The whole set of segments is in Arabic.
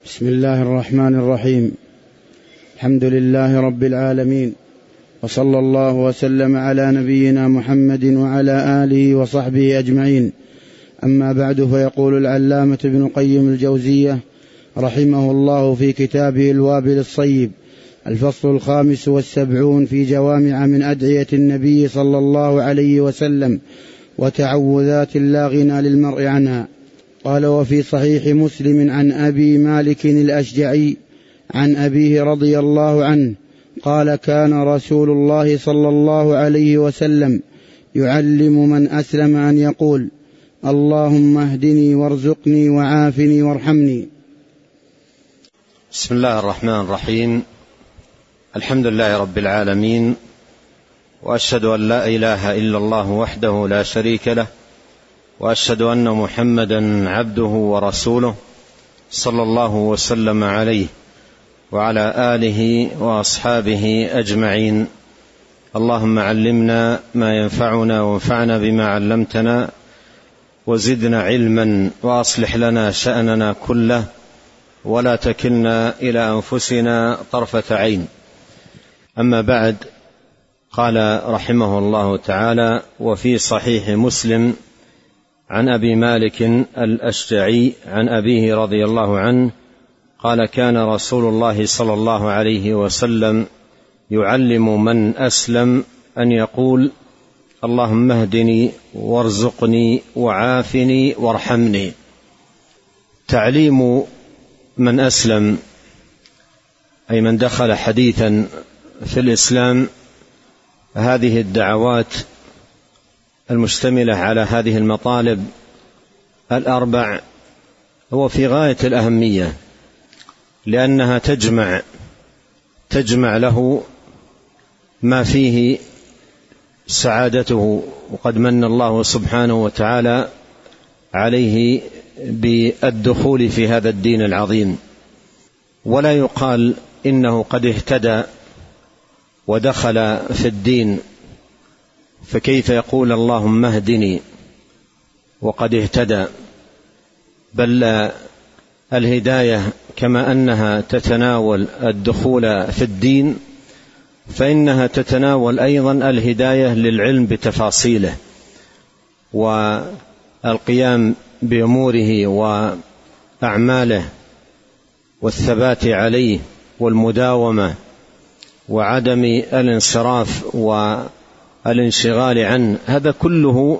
بسم الله الرحمن الرحيم. الحمد لله رب العالمين، وصلى الله وسلم على نبينا محمد وعلى آله وصحبه أجمعين. أما بعد، فيقول العلامة ابن قيم الجوزية رحمه الله في كتابه الوابل الصيب: الفصل 75 في جوامع من أدعية النبي صلى الله عليه وسلم وتعوذات لا غنى للمرء عنها. قال: وفي صحيح مسلم عن أبي مالك الأشجعي عن أبيه رضي الله عنه قال: كان رسول الله صلى الله عليه وسلم يعلم من أسلم أن يقول: اللهم اهدني وارزقني وعافني وارحمني. بسم الله الرحمن الرحيم. الحمد لله رب العالمين، وأشهد أن لا إله إلا الله وحده لا شريك له، وأشهد أن محمدا عبده ورسوله صلى الله وسلم عليه وعلى آله وأصحابه أجمعين. اللهم علمنا ما ينفعنا وانفعنا بما علمتنا، وزدنا علما، وأصلح لنا شأننا كله، ولا تكلنا إلى أنفسنا طرفة عين. أما بعد، قال رحمه الله تعالى: وفي صحيح مسلم عن أبي مالك الأشجعي عن أبيه رضي الله عنه قال: كان رسول الله صلى الله عليه وسلم يعلم من أسلم أن يقول: اللهم اهدني وارزقني وعافني وارحمني. تعليم من أسلم، أي من دخل حديثا في الإسلام، هذه الدعوات المشتملة على هذه المطالب الأربع هو في غاية الأهمية، لأنها تجمع له ما فيه سعادته، وقد من الله سبحانه وتعالى عليه بالدخول في هذا الدين العظيم. ولا يقال إنه قد اهتدى ودخل في الدين، فكيف يقول اللهم اهدني وقد اهتدى؟ بل الهداية كما أنها تتناول الدخول في الدين، فإنها تتناول أيضا الهداية للعلم بتفاصيله والقيام بأموره وأعماله والثبات عليه والمداومة وعدم الانصراف والانشغال عنه. هذا كله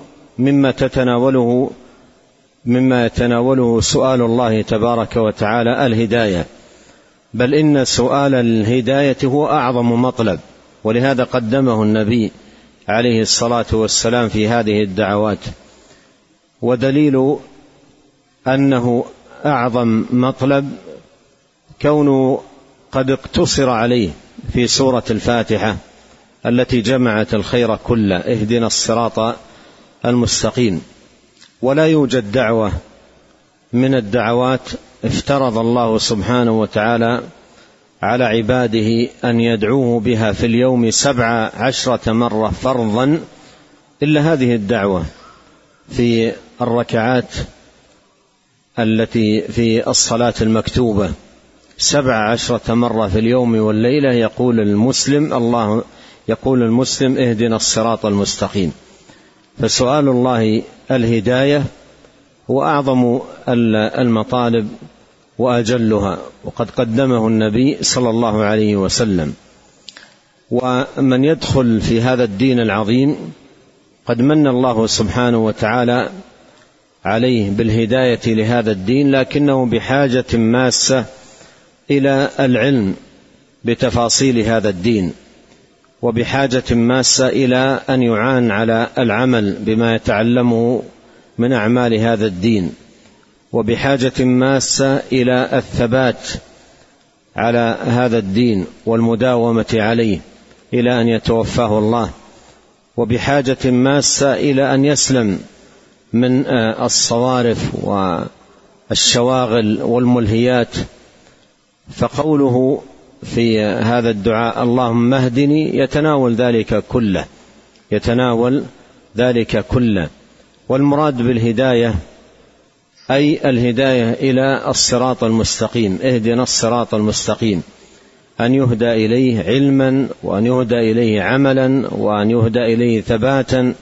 مما يتناوله سؤال الله تبارك وتعالى الهداية، بل إن سؤال الهداية هو أعظم مطلب، ولهذا قدمه النبي عليه الصلاة والسلام في هذه الدعوات. ودليل أنه أعظم مطلب كونه قد اقتصر عليه في سورة الفاتحة التي جمعت الخير كله: اهدنا الصراط المستقيم. ولا يوجد دعوة من الدعوات افترض الله سبحانه وتعالى على عباده أن يدعوه بها في اليوم 17 مرة فرضا إلا هذه الدعوة في الركعات التي في الصلاة المكتوبة 17 مرة في اليوم والليلة يقول المسلم اهدنا الصراط المستقيم. فسؤال الله الهداية هو أعظم المطالب وأجلها، وقد قدمه النبي صلى الله عليه وسلم. ومن يدخل في هذا الدين العظيم قد من الله سبحانه وتعالى عليه بالهداية لهذا الدين، لكنه بحاجة ماسة إلى العلم بتفاصيل هذا الدين، وبحاجة ماسة إلى أن يعان على العمل بما يتعلمه من أعمال هذا الدين، وبحاجة ماسة إلى الثبات على هذا الدين والمداومة عليه إلى أن يتوفاه الله، وبحاجة ماسة إلى أن يسلم من الصوارف والشواغل والملهيات. فقوله في هذا الدعاء اللهم اهدني يتناول ذلك كله. والمراد بالهداية أي الهداية إلى الصراط المستقيم. اهدنا الصراط المستقيم، أن يهدى إليه علما، وأن يهدى إليه عملا، وأن يهدى إليه ثباتا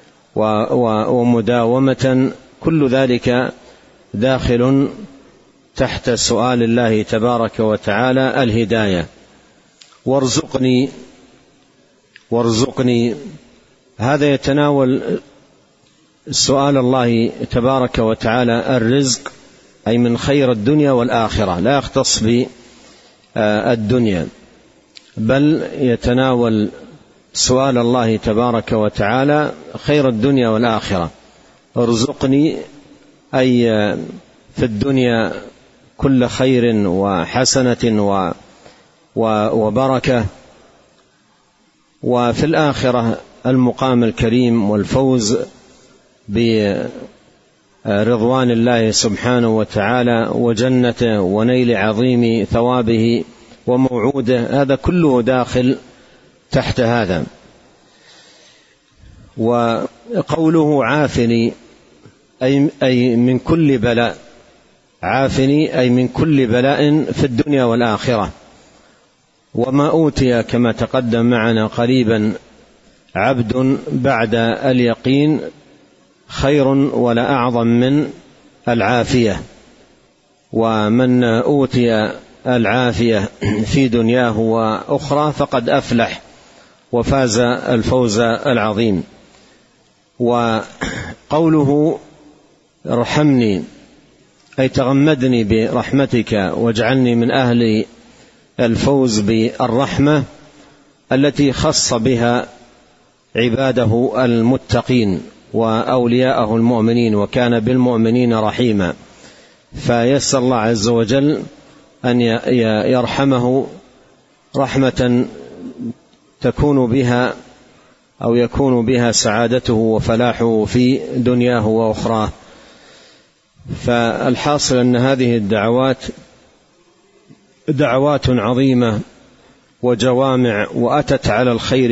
ومداومة. كل ذلك داخل تحت سؤال الله تبارك وتعالى الهداية. وارزقني، هذا يتناول سؤال الله تبارك وتعالى الرزق، أي من خير الدنيا والآخرة، لا يختص بالدنيا، بل يتناول سؤال الله تبارك وتعالى خير الدنيا والآخرة. ارزقني أي في الدنيا كل خير وحسنة وبركة، وفي الآخرة المقام الكريم والفوز برضوان الله سبحانه وتعالى وجنته ونيل عظيم ثوابه وموعوده. هذا كله داخل تحت هذا. وقوله عافني أي من كل بلاء، عافني أي من كل بلاء في الدنيا والآخرة. وما أوتي كما تقدم معنا قريبا عبد بعد اليقين خير ولا أعظم من العافية، ومن أوتي العافية في دنياه وأخرى فقد أفلح وفاز الفوز العظيم. وقوله ارحمني أي تغمدني برحمتك واجعلني من أهل الفوز بالرحمة التي خص بها عباده المتقين وأولياءه المؤمنين، وكان بالمؤمنين رحيما. فيسأل الله عز وجل أن يرحمه رحمة تكون بها أو يكون بها سعادته وفلاحه في دنياه وأخراه. فالحاصل أن هذه الدعوات دعوات عظيمة وجوامع، وأتت على الخير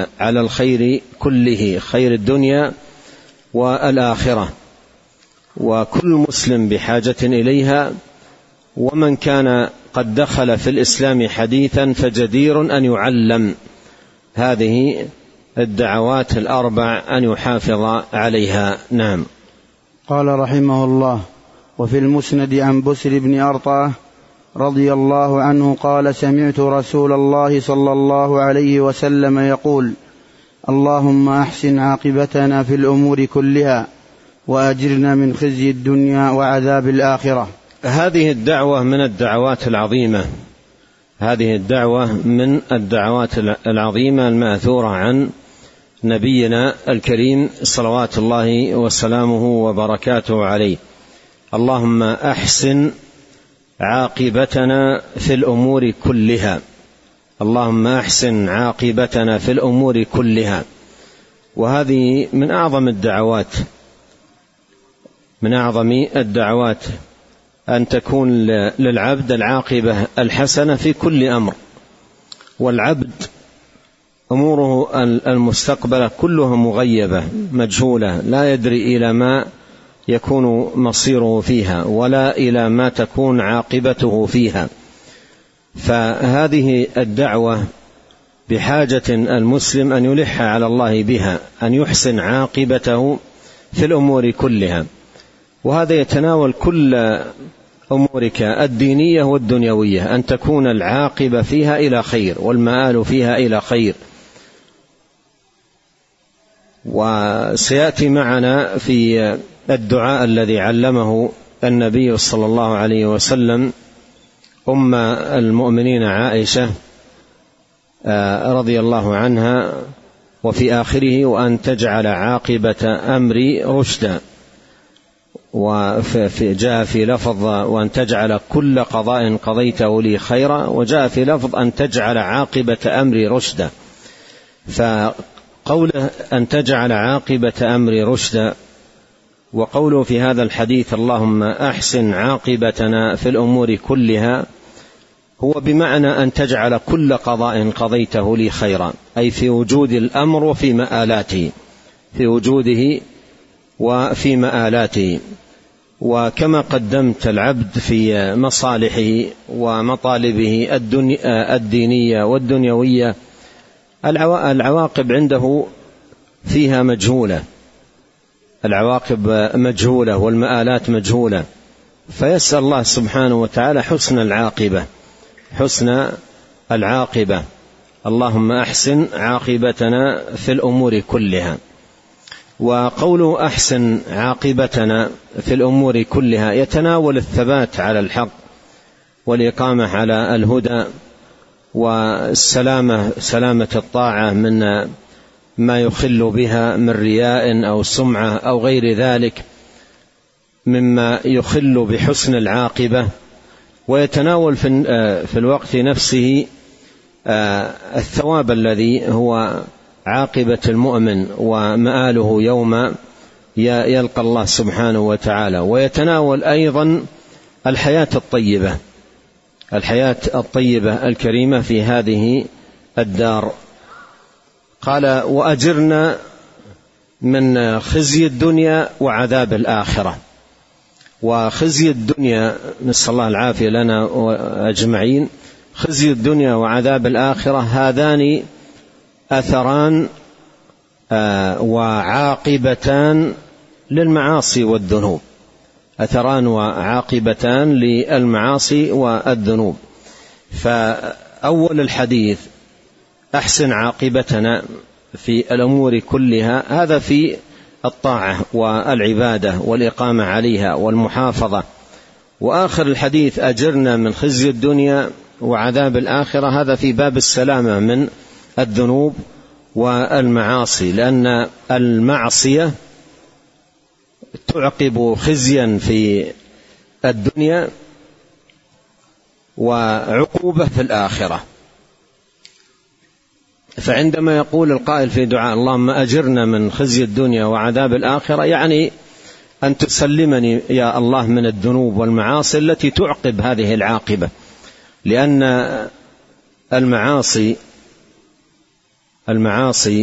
كله، خير الدنيا والآخرة، وكل مسلم بحاجة إليها. ومن كان قد دخل في الإسلام حديثا فجدير أن يعلم هذه الدعوات الأربع، أن يحافظ عليها. نعم. قال رحمه الله: وفي المسند عن بسر بن أرطاه رضي الله عنه قال: سمعت رسول الله صلى الله عليه وسلم يقول: اللهم أحسن عاقبتنا في الأمور كلها وأجرنا من خزي الدنيا وعذاب الآخرة. هذه الدعوة من الدعوات العظيمة، هذه الدعوة من الدعوات العظيمة المأثورة عن نبينا الكريم صلوات الله وسلامه وبركاته عليه. اللهم أحسن عاقبتنا في الأمور كلها، اللهم أحسن عاقبتنا في الأمور كلها. وهذه من أعظم الدعوات أن تكون للعبد العاقبة الحسنة في كل أمر. والعبد أموره المستقبلة كلها مغيبة مجهولة، لا يدري إلى ما يكون مصيره فيها ولا إلى ما تكون عاقبته فيها. فهذه الدعوة بحاجة المسلم أن يلح على الله بها، أن يحسن عاقبته في الأمور كلها. وهذا يتناول كل أمورك الدينية والدنيوية، أن تكون العاقبة فيها إلى خير والمآل فيها إلى خير. وسيأتي معنا في الدعاء الذي علمه النبي صلى الله عليه وسلم أم المؤمنين عائشة رضي الله عنها، وفي آخره: وأن تجعل عاقبة أمري رشدا. وجاء في لفظ: وأن تجعل كل قضاء قضيته لي خيرا، وجاء في لفظ: أن تجعل عاقبة أمري رشدا. فقوله أن تجعل عاقبة أمري رشدا، وقوله في هذا الحديث: اللهم أحسن عاقبتنا في الأمور كلها، هو بمعنى أن تجعل كل قضاء قضيته لي خيرا، أي في وجود الأمر وفي مآلاته، في وجوده وفي مآلاته. وكما قدمت العبد في مصالحه ومطالبه الدينية والدنيوية العواقب عنده فيها مجهولة، العواقب مجهولة والمآلات مجهولة، فيسأل الله سبحانه وتعالى حسن العاقبة. اللهم أحسن عاقبتنا في الأمور كلها. وقوله أحسن عاقبتنا في الأمور كلها يتناول الثبات على الحق والإقامة على الهدى سلامة الطاعة من ما يخل بها من رياء أو سمعة أو غير ذلك مما يخل بحسن العاقبة. ويتناول في الوقت نفسه الثواب الذي هو عاقبة المؤمن ومآله يوم يلقى الله سبحانه وتعالى. ويتناول أيضا الحياة الطيبة الكريمة في هذه الدار. قال وأجرنا من خزي الدنيا وعذاب الآخرة. وخزي الدنيا نسأل الله العافية لنا أجمعين. خزي الدنيا وعذاب الآخرة هذان أثران وعاقبتان للمعاصي والذنوب، أثران وعاقبتان للمعاصي والذنوب. فأول الحديث أحسن عاقبتنا في الأمور كلها، هذا في الطاعة والعبادة والإقامة عليها والمحافظة. وآخر الحديث أجرنا من خزي الدنيا وعذاب الآخرة، هذا في باب السلامة من الذنوب والمعاصي، لأن المعصية تعقب خزيا في الدنيا وعقوبة في الآخرة. فعندما يقول القائل في دعاء اللهم أجرنا من خزي الدنيا وعذاب الآخرة، يعني أن تسلمني يا الله من الذنوب والمعاصي التي تعقب هذه العاقبة، لأن المعاصي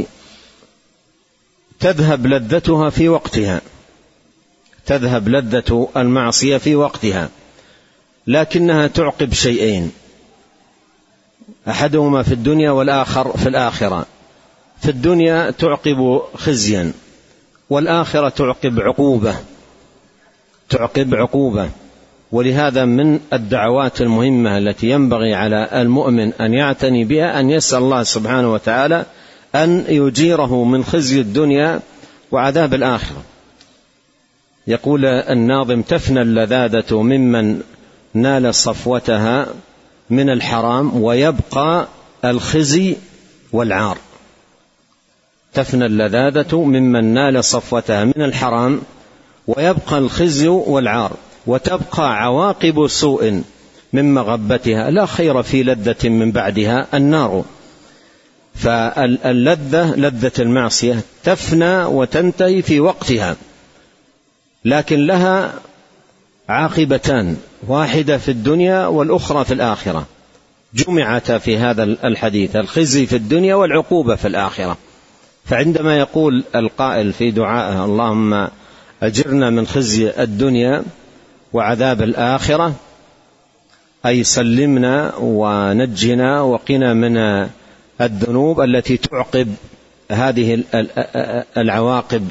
تذهب لذتها في وقتها، تذهب لذة المعصية في وقتها، لكنها تعقب شيئين، أحدهما في الدنيا والآخر في الآخرة. في الدنيا تعقب خزيا، والآخرة تعقب عقوبة. ولهذا من الدعوات المهمة التي ينبغي على المؤمن أن يعتني بها أن يسأل الله سبحانه وتعالى أن يجيره من خزي الدنيا وعذاب الآخرة. يقول الناظم تفنى اللذاذة ممن نال صفوتها من الحرام ويبقى الخزي والعار. تفنى اللذاذة ممن نال صفوتها من الحرام ويبقى الخزي والعار، وتبقى عواقب سوء من مغبتها، لا خير في لذة من بعدها النار. لذة المعصية تفنى وتنتهي في وقتها، لكن لها عاقبتان، واحدة في الدنيا والأخرى في الآخرة، جمعتا في هذا الحديث، الخزي في الدنيا والعقوبة في الآخرة. فعندما يقول القائل في دعائه اللهم أجرنا من خزي الدنيا وعذاب الآخرة، أي سلمنا ونجنا وقنا من الذنوب التي تعقب هذه العواقب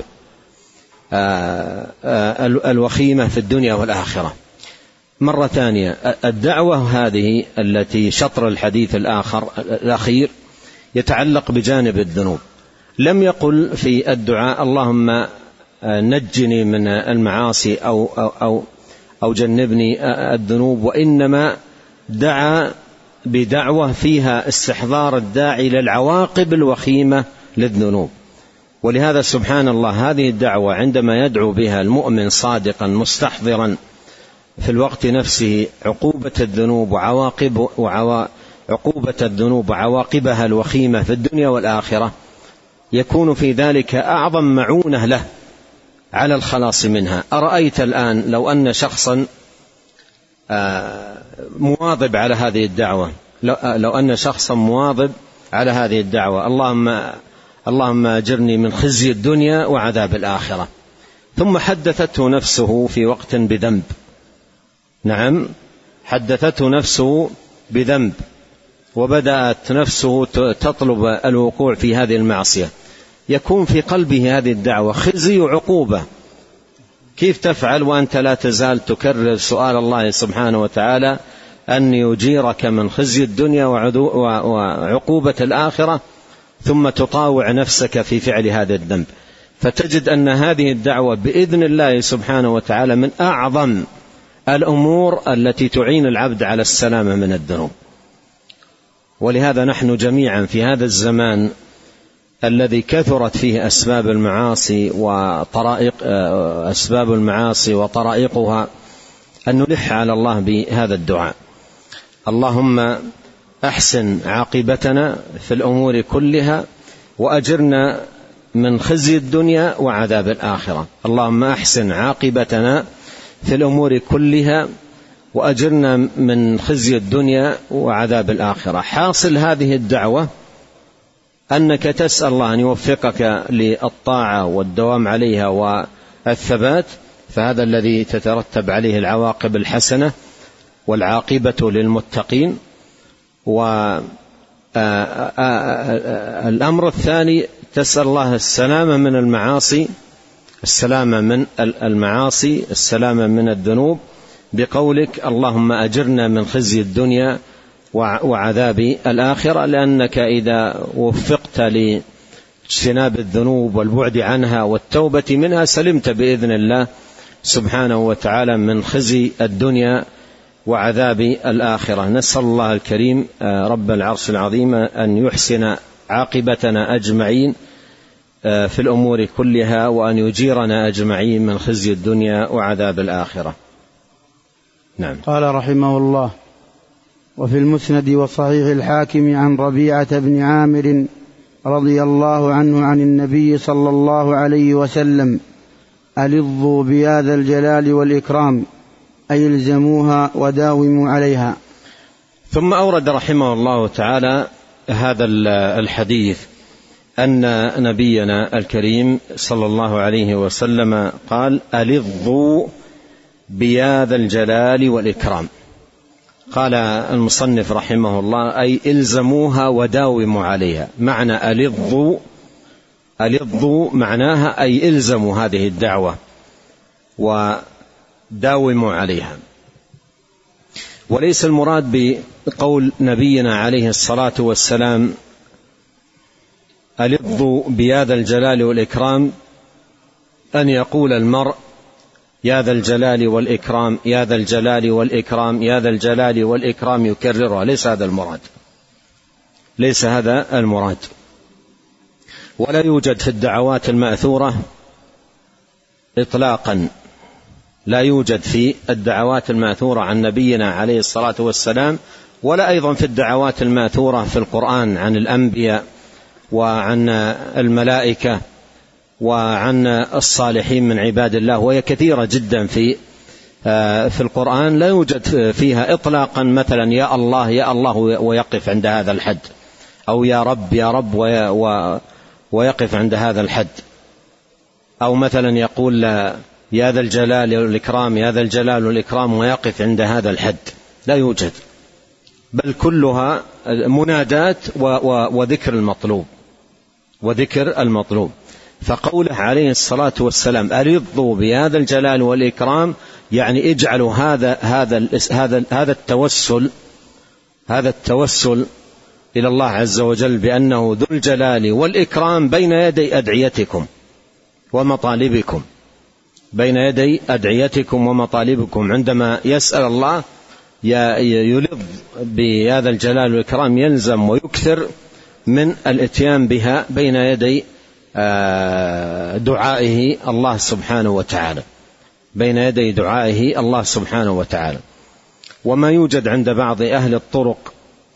الوخيمة في الدنيا والآخرة. مرة ثانية، الدعوة هذه التي شطر الحديث الأخير يتعلق بجانب الذنوب. لم يقل في الدعاء اللهم نجني من المعاصي أو جنبني الذنوب، وإنما دعا بدعوة فيها استحضار الداعي للعواقب الوخيمة للذنوب. ولهذا سبحان الله هذه الدعوة عندما يدعو بها المؤمن صادقا مستحضرا في الوقت نفسه عقوبة الذنوب عقوبة الذنوب وعواقبها الوخيمة في الدنيا والآخرة، يكون في ذلك أعظم معونة له على الخلاص منها. أرأيت الآن لو أن شخصا مواظب على هذه الدعوة، لو أن شخصا مواظب على هذه الدعوة اللهم أجرني من خزي الدنيا وعذاب الآخرة، ثم حدثته نفسه في وقت بذنب. نعم، حدثته نفسه بذنب وبدأت نفسه تطلب الوقوع في هذه المعصية، يكون في قلبه هذه الدعوة خزي وعقوبة. كيف تفعل وأنت لا تزال تكرر سؤال الله سبحانه وتعالى أن يجيرك من خزي الدنيا وعقوبة الآخرة، ثم تطاوع نفسك في فعل هذا الذنب؟ فتجد أن هذه الدعوة بإذن الله سبحانه وتعالى من أعظم الأمور التي تعين العبد على السلامة من الذنوب. ولهذا نحن جميعا في هذا الزمان الذي كثرت فيه أسباب المعاصي وطرائقها أن نلح على الله بهذا الدعاء: اللهم أحسن عاقبتنا في الأمور كلها وأجرنا من خزي الدنيا وعذاب الآخرة. اللهم أحسن عاقبتنا في الأمور كلها وأجرنا من خزي الدنيا وعذاب الآخرة. حاصل هذه الدعوة أنك تسأل الله أن يوفقك للطاعة والدوام عليها والثبات، فهذا الذي تترتب عليه العواقب الحسنة والعاقبة للمتقين. والأمر الثاني تسأل الله السلامة من المعاصي، السلامة من الذنوب، بقولك اللهم أجرنا من خزي الدنيا وعذاب الآخرة، لأنك إذا وفقت لاجتناب الذنوب والبعد عنها والتوبة منها سلمت بإذن الله سبحانه وتعالى من خزي الدنيا وعذاب الآخرة. نسأل الله الكريم رب العرش العظيم أن يحسن عاقبتنا أجمعين في الأمور كلها، وأن يجيرنا أجمعين من خزي الدنيا وعذاب الآخرة. نعم. قال رحمه الله: وفي المسند وصحيح الحاكم عن ربيعة بن عامر رضي الله عنه عن النبي صلى الله عليه وسلم: ألظوا بهذا الجلال والإكرام، أي الزموها وداوموا عليها. ثم أورد رحمه الله تعالى هذا الحديث أن نبينا الكريم صلى الله عليه وسلم قال: ألظوا بهذا الجلال والإكرام. قال المصنف رحمه الله: أي إلزموها وداوموا عليها. معنى ألظوا معناها أي إلزموا هذه الدعوة وداوموا عليها. وليس المراد بقول نبينا عليه الصلاة والسلام ألظوا بهذا الجلال والإكرام أن يقول المرء يا ذا الجلال والإكرام، يا ذا الجلال والإكرام، يا ذا الجلال والإكرام يكررها. ليس هذا المراد. ولا يوجد في الدعوات المأثورة إطلاقا، لا يوجد في الدعوات المأثورة عن نبينا عليه الصلاة والسلام، ولا أيضا في الدعوات المأثورة في القرآن عن الأنبياء وعن الملائكة وعن الصالحين من عباد الله، وهي كثيرة جدا في القرآن، لا يوجد فيها إطلاقا مثلا يا الله يا الله ويقف عند هذا الحد، أو يا رب يا رب ويقف عند هذا الحد، أو مثلا يقول يا ذا الجلال والإكرام، يا ذا الجلال والإكرام ويقف عند هذا الحد. لا يوجد، بل كلها منادات وذكر المطلوب. فقوله عليه الصلاة والسلام ألظوا بهذا الجلال والإكرام، يعني اجعلوا هذا التوسل إلى الله عز وجل بأنه ذو الجلال والإكرام بين يدي أدعيتكم ومطالبكم. عندما يسأل الله يلظ بهذا الجلال والإكرام يلزم ويكثر من الاتيان بها بين يدي دعائه الله سبحانه وتعالى. وما يوجد عند بعض أهل الطرق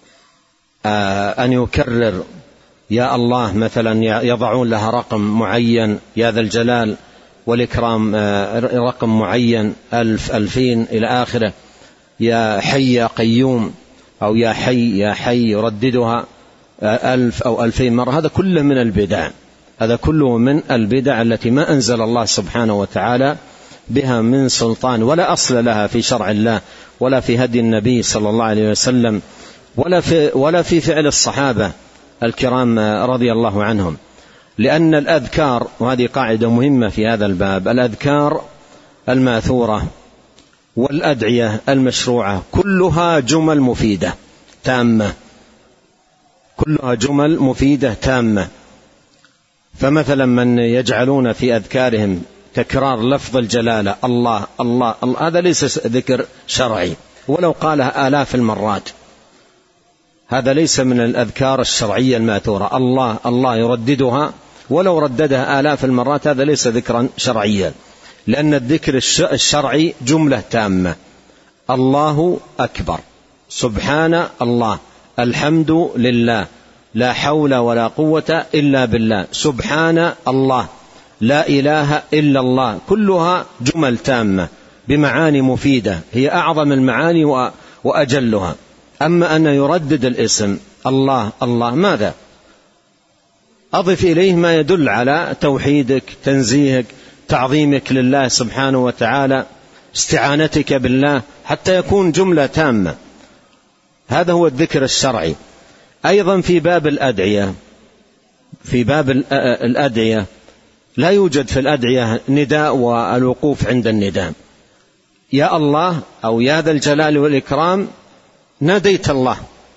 أن يكرر يا الله مثلا، يضعون لها رقم معين، يا ذا الجلال والإكرام رقم معين 1000 2000 إلى آخره، يا حي يا قيوم، أو يا حي يرددها 1000 أو 2000 مرة. هذا كله من البدع، هذا كله من البدع التي ما أنزل الله سبحانه وتعالى بها من سلطان، ولا أصل لها في شرع الله ولا في هدي النبي صلى الله عليه وسلم ولا في فعل الصحابة الكرام رضي الله عنهم. لأن الأذكار، وهذه قاعدة مهمة في هذا الباب، الأذكار الماثورة والأدعية المشروعة كلها جمل مفيدة تامة، كلها جمل مفيدة تامة. فمثلا من يجعلون في أذكارهم تكرار لفظ الجلالة الله الله الله، هذا ليس ذكر شرعي ولو قالها آلاف المرات، هذا ليس من الأذكار الشرعية الماثورة. الله الله يرددها ولو رددها آلاف المرات، هذا ليس ذكرا شرعيا، لأن الذكر الشرعي جملة تامة: الله أكبر، سبحان الله، الحمد لله، لا حول ولا قوة إلا بالله، سبحان الله، لا إله إلا الله، كلها جمل تامة بمعاني مفيدة، هي أعظم المعاني وأجلها. أما أن يردد الاسم الله الله، ماذا؟ أضف إليه ما يدل على توحيدك، تنزيهك، تعظيمك لله سبحانه وتعالى، استعانتك بالله، حتى يكون جملة تامة. هذا هو الذكر الشرعي. أيضا في باب الأدعية، في باب الأدعية لا يوجد في الأدعية نداء والوقوف عند النداء. يا الله أو يا ذا الجلال والإكرام، ناديت الله،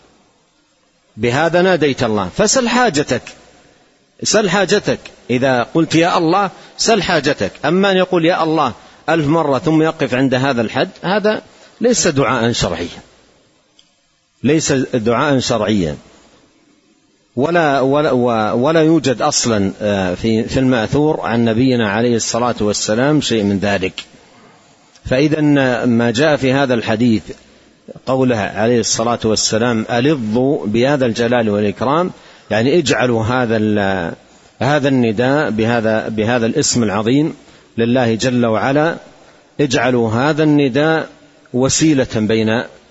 بهذا ناديت الله، فسل حاجتك، سل حاجتك. إذا قلت يا الله سل حاجتك. أما أن يقول يا الله 1000 مرة ثم يقف عند هذا الحد، هذا ليس دعاء شرعيا، ليس دعاء شرعيا، ولا يوجد أصلا في المأثور عن نبينا عليه الصلاة والسلام شيء من ذلك. فإذا ما جاء في هذا الحديث قوله عليه الصلاة والسلام ألظوا بهذا الجلال والإكرام، يعني اجعلوا هذا النداء بهذا الاسم العظيم لله جل وعلا، اجعلوا هذا النداء وسيلة بين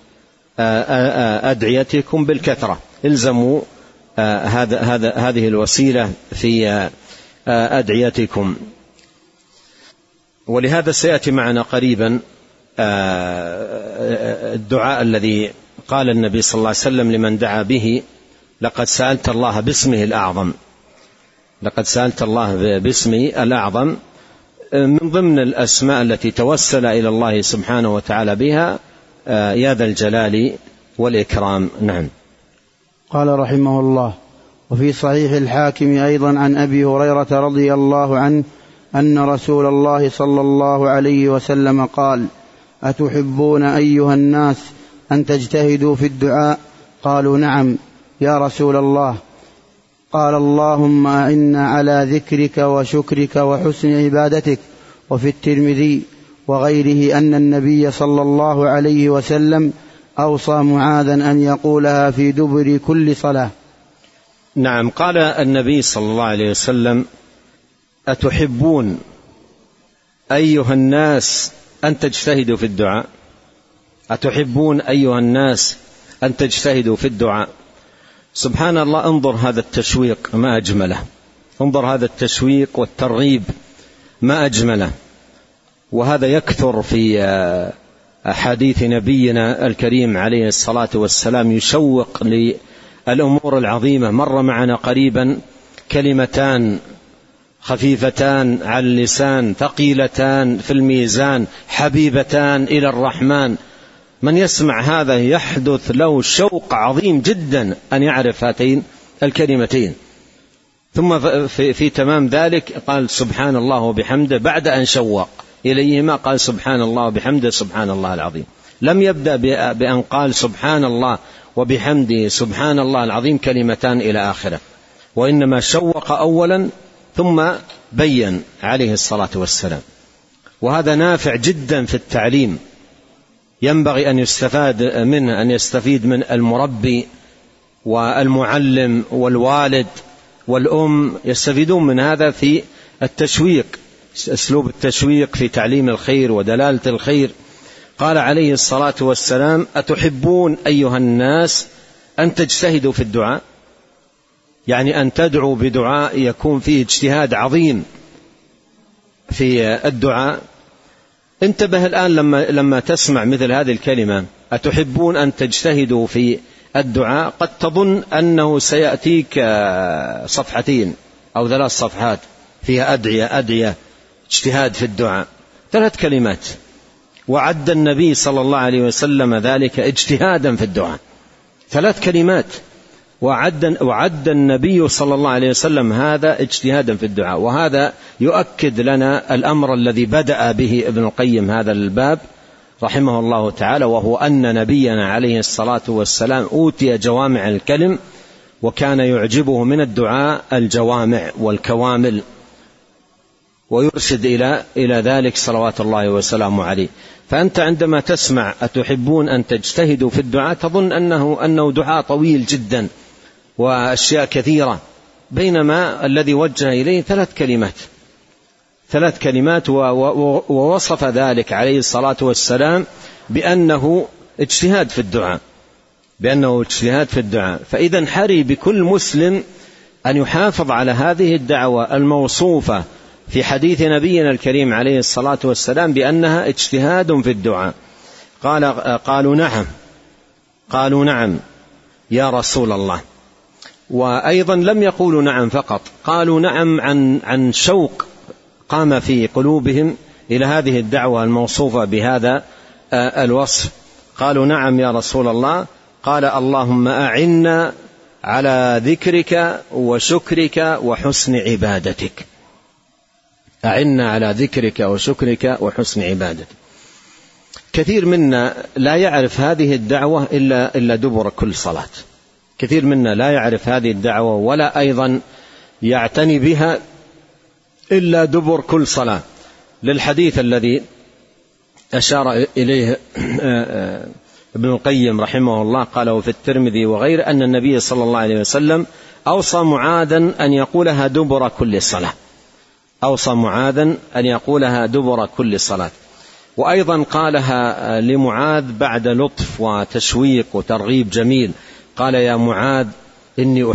أدعيتكم بالكثرة، الزموا هذه الوسيلة في أدعيتكم. ولهذا سيأتي معنا قريبا الدعاء الذي قال النبي صلى الله عليه وسلم لمن دعا به: لقد سألت الله باسمه الأعظم، لقد سألت الله باسمه الأعظم. من ضمن الأسماء التي توسل إلى الله سبحانه وتعالى بها يا ذا الجلال والإكرام. نعم. قال رحمه الله: وفي صحيح الحاكم أيضا عن أبي هريرة رضي الله عنه أن رسول الله صلى الله عليه وسلم قال: أتحبون أيها الناس أن تجتهدوا في الدعاء؟ قالوا: نعم يا رسول الله. قال: اللهم أعنا على ذكرك وشكرك وحسن عبادتك. وفي الترمذي وغيره أن النبي صلى الله عليه وسلم أوصى معاذا أن يقولها في دبر كل صلاة. نعم. قال النبي صلى الله عليه وسلم: أتحبون أيها الناس أن تجتهدوا في الدعاء؟ أتحبون أيها الناس أن تجتهدوا في الدعاء؟ سبحان الله، انظر هذا التشويق ما أجمله، انظر هذا التشويق والترغيب ما أجمله. وهذا يكثر في أحاديث نبينا الكريم عليه الصلاة والسلام، يشوق للأمور العظيمة. مر معنا قريبا كلمتان خفيفتان على اللسان، ثقيلتان في الميزان، حبيبتان إلى الرحمن. من يسمع هذا يحدث له شوق عظيم جدا أن يعرف هاتين الكلمتين. ثم في تمام ذلك قال سبحان الله وبحمده، بعد أن شوق إليهما قال سبحان الله وبحمده سبحان الله العظيم. لم يبدأ بأن قال سبحان الله وبحمده سبحان الله العظيم كلمتان إلى آخره، وإنما شوق أولا ثم بين عليه الصلاة والسلام. وهذا نافع جدا في التعليم، ينبغي أن يستفاد منه، أن يستفيد من المربي والمعلم والوالد والأم، يستفيدون من هذا في التشويق، أسلوب التشويق في تعليم الخير ودلالة الخير. قال عليه الصلاة والسلام: أتحبون أيها الناس أن تجتهدوا في الدعاء؟ يعني أن تدعو بدعاء يكون فيه اجتهاد عظيم في الدعاء. انتبه الآن لما تسمع مثل هذه الكلمة: أتحبون أن تجتهدوا في الدعاء؟ قد تظن أنه سيأتيك صفحتين أو 3 صفحات فيها أدعية اجتهاد في الدعاء. 3 كلمات، وعد النبي صلى الله عليه وسلم ذلك اجتهادا في الدعاء. 3 كلمات وعد النبي صلى الله عليه وسلم هذا اجتهادا في الدعاء. وهذا يؤكد لنا الأمر الذي بدأ به ابن القيم هذا الباب رحمه الله تعالى، وهو أن نبينا عليه الصلاة والسلام أوتي جوامع الكلم، وكان يعجبه من الدعاء الجوامع والكوامل، ويرشد إلى ذلك صلوات الله وسلامه عليه. فأنت عندما تسمع أتحبون أن تجتهدوا في الدعاء تظن أنه دعاء طويل جدا وأشياء كثيرة، بينما الذي وجه إليه 3 كلمات ووصف ذلك عليه الصلاة والسلام بأنه اجتهاد في الدعاء. فإذا حري بكل مسلم أن يحافظ على هذه الدعوة الموصوفة في حديث نبينا الكريم عليه الصلاة والسلام بأنها اجتهاد في الدعاء. قالوا نعم يا رسول الله. وأيضا لم يقولوا نعم فقط، قالوا نعم عن شوق قام في قلوبهم إلى هذه الدعوة الموصوفة بهذا الوصف. قالوا نعم يا رسول الله. قال: اللهم أعنا على ذكرك وشكرك وحسن عبادتك. أعنا على ذكرك وشكرك وحسن عبادتك. كثير منا لا يعرف هذه الدعوة إلا دبر كل صلاة. كثير منا لا يعرف هذه الدعوة ولا أيضا يعتني بها إلا دبر كل صلاة، للحديث الذي أشار إليه ابن القيم رحمه الله، قاله في الترمذي وغيره، أن النبي صلى الله عليه وسلم أوصى معاذا أن يقولها دبر كل صلاة. دبر كل صلاة. وأيضا قالها لمعاذ بعد لطف وتشويق وترغيب جميل، قال: يا معاذ إني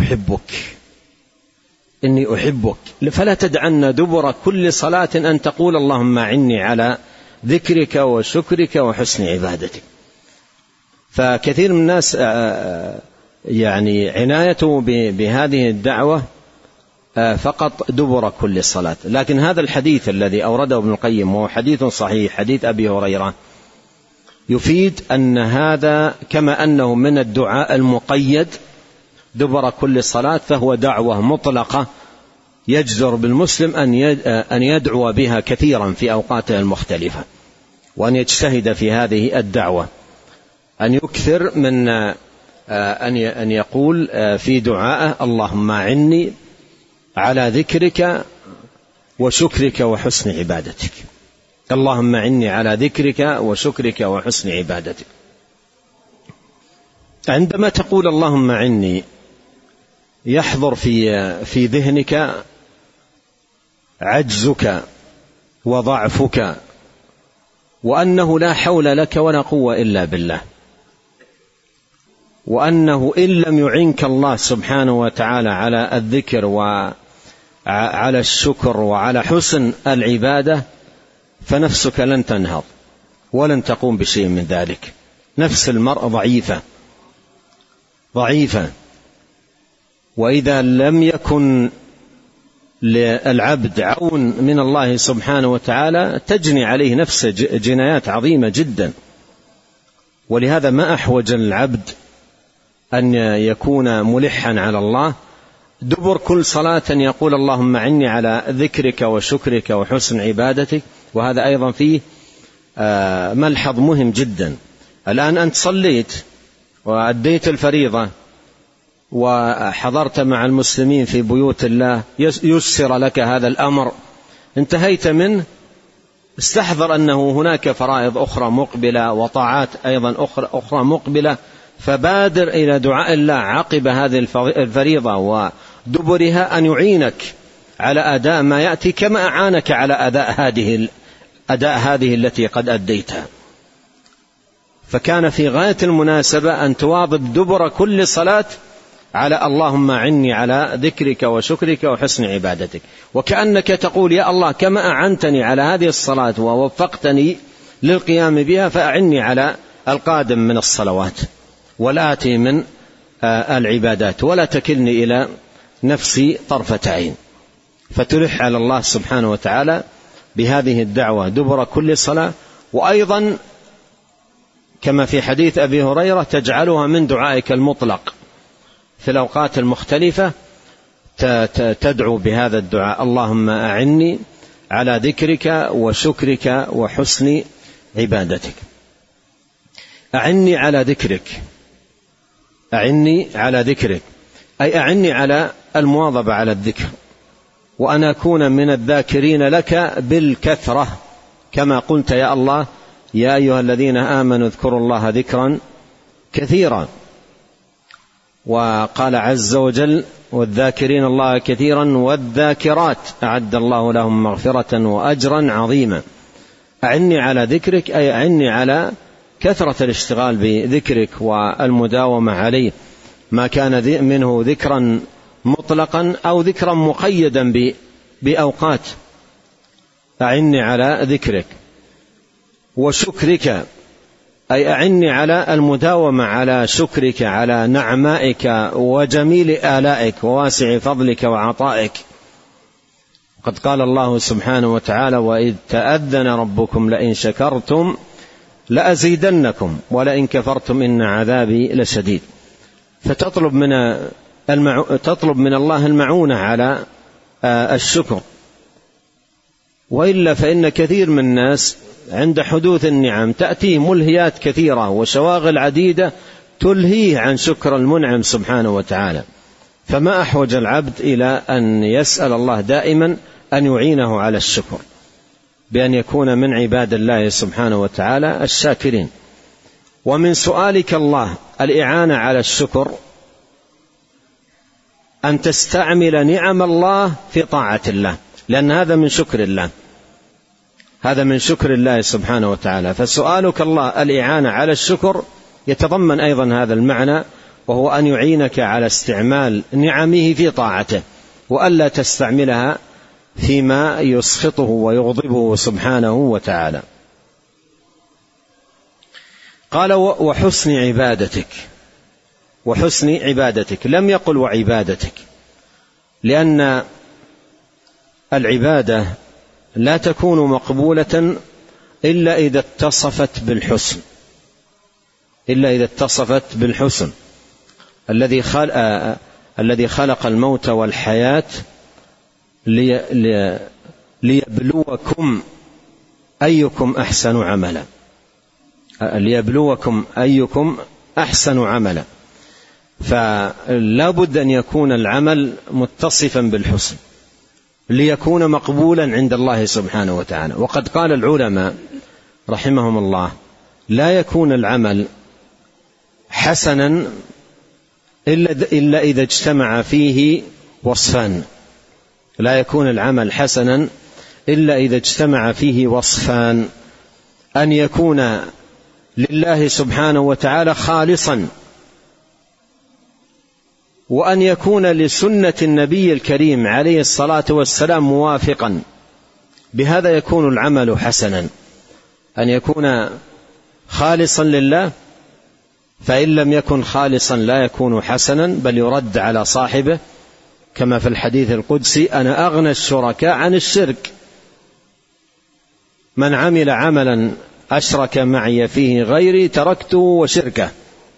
أحبك فلا تدعن دبر كل صلاة أن تقول اللهم أعني على ذكرك وشكرك وحسن عبادتك. فكثير من الناس يعني عنايته بهذه الدعوة فقط دبر كل صلاة. لكن هذا الحديث الذي أورده ابن القيم وهو حديث صحيح، حديث أبي هريرة، يفيد أن هذا كما أنه من الدعاء المقيد دبر كل صلاة، فهو دعوة مطلقة يجدر بالمسلم أن يدعو بها كثيرا في أوقاته المختلفة، وأن يجتهد في هذه الدعوة، أن يكثر من أن يقول في دعائه: اللهم أعني على ذكرك وشكرك وحسن عبادتك. اللهم أعني على ذكرك وشكرك وحسن عبادتك. عندما تقول اللهم أعني يحضر في ذهنك عجزك وضعفك، وأنه لا حول لك ولا قوة إلا بالله، وأنه إن لم يعنك الله سبحانه وتعالى على الذكر وعلى الشكر وعلى حسن العبادة فنفسك لن تنهض ولن تقوم بشيء من ذلك. نفس المرء ضعيفة، وإذا لم يكن للعبد عون من الله سبحانه وتعالى تجني عليه نفسه جنايات عظيمة جدا. ولهذا ما أحوج العبد أن يكون ملحا على الله دبر كل صلاة يقول اللهم أعني على ذكرك وشكرك وحسن عبادتك. وهذا أيضا فيه ملحظ مهم جدا. الآن أنت صليت وأديت الفريضة وحضرت مع المسلمين في بيوت الله، يسر لك هذا الأمر، انتهيت منه، استحضر أنه هناك فرائض أخرى مقبلة وطاعات أيضا أخرى مقبلة، فبادر إلى دعاء الله عقب هذه الفريضة ودبرها أن يعينك على أداء ما يأتي كما أعانك على أداء هذه التي قد أديتها. فكان في غاية المناسبة أن تواظب دبر كل صلاة على اللهم أعني على ذكرك وشكرك وحسن عبادتك، وكأنك تقول يا الله كما أعنتني على هذه الصلاة ووفقتني للقيام بها فأعني على القادم من الصلوات والآتي من العبادات، ولا تكلني إلى نفسي طرفة عين. فتلح على الله سبحانه وتعالى بهذه الدعوة دبر كل صلاة، وأيضا كما في حديث أبي هريرة تجعلها من دعائك المطلق في الأوقات المختلفة، تدعو بهذا الدعاء اللهم أعني على ذكرك وشكرك وحسن عبادتك. أعني على ذكرك، أعني على ذكرك أي أعني على المواظبة على الذكر، وأن أكون من الذاكرين لك بالكثرة، كما قلت يا الله يا أيها الذين آمنوا اذكروا الله ذكرا كثيرا. وقال عز وجل والذاكرين الله كثيرا والذاكرات أعد الله لهم مغفرة وأجرا عظيما. أعني على ذكرك أي أعني على كثرة الاشتغال بذكرك والمداومة عليه، ما كان منه ذكرا مطلقا أو ذكرا مقيدا بأوقات. أعني على ذكرك وشكرك أي أعني على المداومة على شكرك على نعمائك وجميل آلائك وواسع فضلك وعطائك. قد قال الله سبحانه وتعالى وإذ تأذن ربكم لئن شكرتم لأزيدنكم ولئن كفرتم إن عذابي لشديد. فتطلب من الله المعونة على الشكر، وإلا فإن كثير من الناس عند حدوث النعم تأتيه ملهيات كثيرة وشواغل عديدة تلهيه عن شكر المنعم سبحانه وتعالى. فما أحوج العبد إلى أن يسأل الله دائما أن يعينه على الشكر بأن يكون من عباد الله سبحانه وتعالى الشاكرين. ومن سؤالك الله الإعانة على الشكر أن تستعمل نعم الله في طاعة الله، لأن هذا من شكر الله، هذا من شكر الله سبحانه وتعالى. فسؤالك الله الإعانة على الشكر يتضمن أيضا هذا المعنى، وهو أن يعينك على استعمال نعمه في طاعته، وألا تستعملها فيما يسخطه ويغضبه سبحانه وتعالى. قال وحسن عبادتك، وحسن عبادتك، لم يقل وعبادتك، لأن العبادة لا تكون مقبولة إلا إذا اتصفت بالحسن، إلا إذا اتصفت بالحسن. الذي خلق الموت والحياة ليبلوكم أيكم أحسن عملا، ليبلوكم أيكم أحسن عملا. فلا بد أن يكون العمل متصفا بالحسن ليكون مقبولا عند الله سبحانه وتعالى. وقد قال العلماء رحمهم الله لا يكون العمل حسنا إلا إذا اجتمع فيه وصفان، لا يكون العمل حسنا إلا إذا اجتمع فيه وصفان: أن يكون لله سبحانه وتعالى خالصا، وأن يكون لسنة النبي الكريم عليه الصلاة والسلام موافقا. بهذا يكون العمل حسنا، أن يكون خالصا لله، فإن لم يكن خالصا لا يكون حسنا بل يرد على صاحبه، كما في الحديث القدسي: أنا أغنى الشركاء عن الشرك، من عمل عملا أشرك معي فيه غيري تركته وشركه.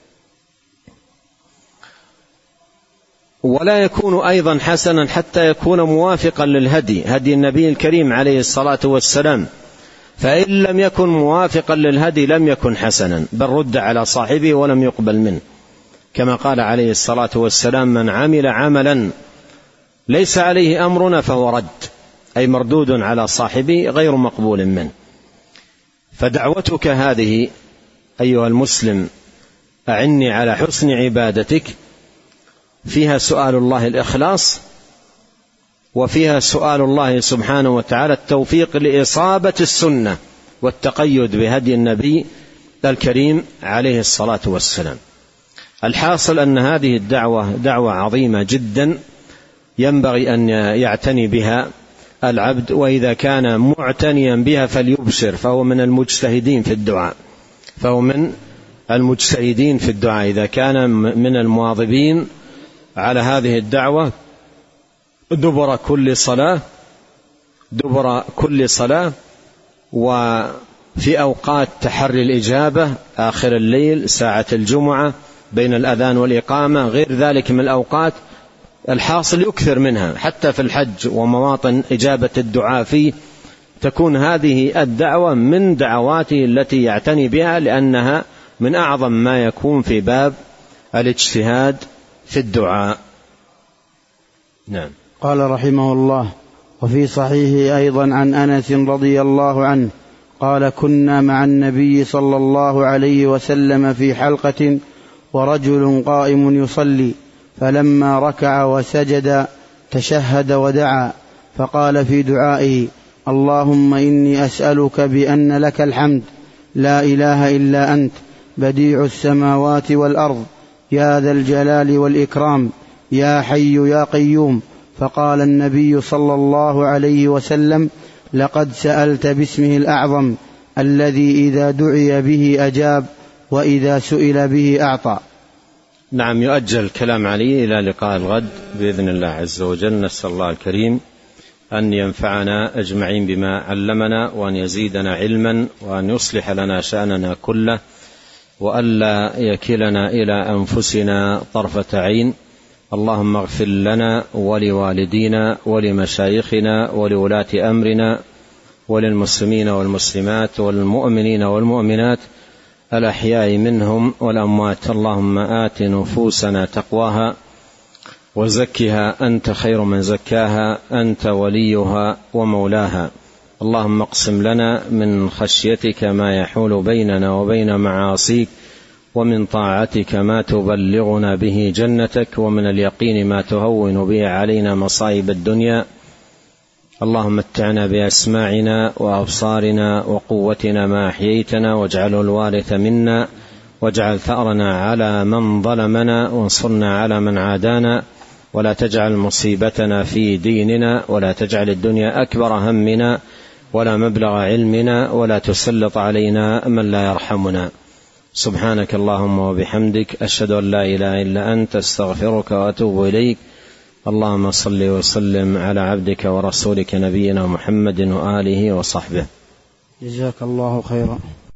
ولا يكون أيضا حسنا حتى يكون موافقا للهدي، هدي النبي الكريم عليه الصلاة والسلام، فإن لم يكن موافقا للهدي لم يكن حسنا بل رد على صاحبه ولم يقبل منه، كما قال عليه الصلاة والسلام: من عمل عملا ليس عليه أمرنا فهو رد، أي مردود على صاحبه غير مقبول منه. فدعوتك هذه أيها المسلم أعني على حسن عبادتك فيها سؤال الله الإخلاص، وفيها سؤال الله سبحانه وتعالى التوفيق لإصابة السنة والتقيد بهدي النبي الكريم عليه الصلاة والسلام. الحاصل أن هذه الدعوة دعوة عظيمة جدا ينبغي أن يعتني بها العبد، وإذا كان معتنيا بها فليبشر، فهو من المجتهدين في الدعاء، إذا كان من المواظبين على هذه الدعوة دبر كل صلاة وفي أوقات تحري الإجابة، آخر الليل، ساعة الجمعة، بين الأذان والإقامة، غير ذلك من الأوقات، الحاصل يكثر منها حتى في الحج ومواطن إجابة الدعاء فيه، تكون هذه الدعوة من دعواته التي يعتني بها، لأنها من أعظم ما يكون في باب الاجتهاد في الدعاء. نعم. قال رحمه الله: وفي صحيح أيضا عن أنس رضي الله عنه قال: كنا مع النبي صلى الله عليه وسلم في حلقة ورجل قائم يصلي، فلما ركع وسجد تشهد ودعا، فقال في دعائه: اللهم إني أسألك بأن لك الحمد لا إله إلا أنت بديع السماوات والأرض يا ذا الجلال والإكرام يا حي يا قيوم. فقال النبي صلى الله عليه وسلم: لقد سألت باسمه الأعظم الذي إذا دعي به أجاب وإذا سئل به أعطى. نعم. يؤجل الكلام عليه إلى لقاء الغد بإذن الله عز وجل. نسأل الله الكريم أن ينفعنا أجمعين بما علمنا، وأن يزيدنا علما، وأن يصلح لنا شأننا كله، وألا يكلنا إلى أنفسنا طرفة عين. اللهم اغفر لنا ولوالدينا ولمشايخنا ولولاة أمرنا وللمسلمين والمسلمات والمؤمنين والمؤمنات الأحياء منهم والأموات. اللهم آت نفوسنا تقواها وزكها أنت خير من زكاها، أنت وليها ومولاها. اللهم اقسم لنا من خشيتك ما يحول بيننا وبين معاصيك، ومن طاعتك ما تبلغنا به جنتك، ومن اليقين ما تهون به علينا مصائب الدنيا. اللهم متعنا بأسماعنا وأبصارنا وقوتنا ما أحييتنا، واجعله الوارث منا، واجعل ثأرنا على من ظلمنا، وانصرنا على من عادانا، ولا تجعل مصيبتنا في ديننا، ولا تجعل الدنيا أكبر همنا ولا مبلغ علمنا، ولا تسلط علينا من لا يرحمنا. سبحانك اللهم وبحمدك، أشهد أن لا إله إلا أنت، استغفرك وأتوب إليك. اللهم صل وسلم على عبدك ورسولك نبينا محمد وآله وصحبه. جزاك الله خيرا.